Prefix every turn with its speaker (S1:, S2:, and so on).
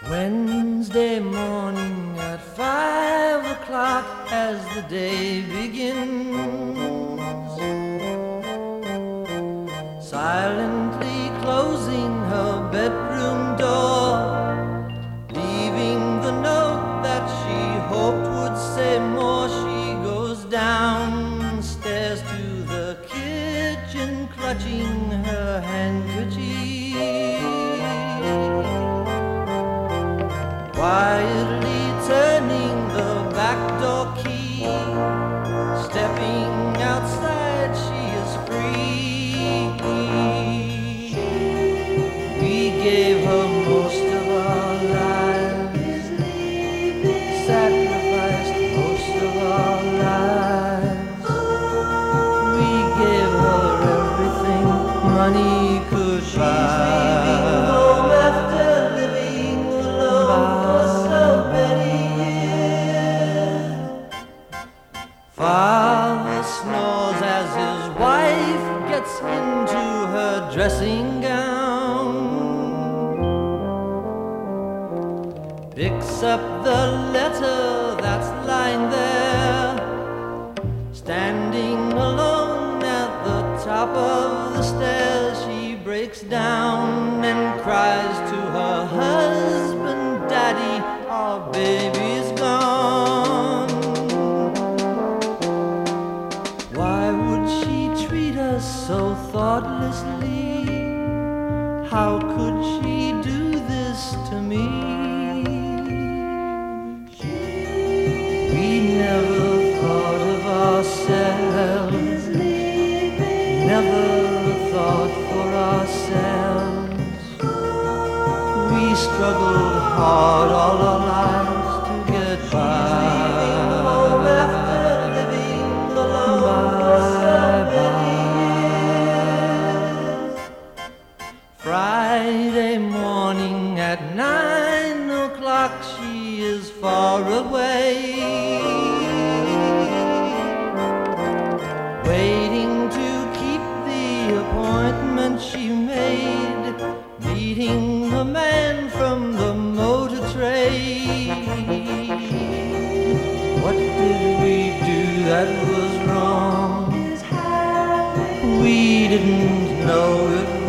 S1: Wednesday morning at 5 o'clock as the day begins, silently closing her bedroom door, leaving the note that she hoped would say more. She goes downstairs to the kitchen, clutching her handkerchief, quietly turning the back door key, stepping outside, she is free. We gave her most of our lives, sacrificed most of our lives. We gave her everything money could buy. Father snores as his wife gets into her dressing gown, picks up the letter that's lying there, standing alone at the top of the stairs. She breaks down and cries to her husband, "Daddy, our baby's gone." Why would she treat us so thoughtlessly? How could she do this to me? We never thought of ourselves, never thought for ourselves. We struggled hard all our lives to get by. Friday morning at 9 o'clock, she is far away, waiting to keep the appointment she made, meeting the man from the motor trade. What did we do that was wrong? We didn't know it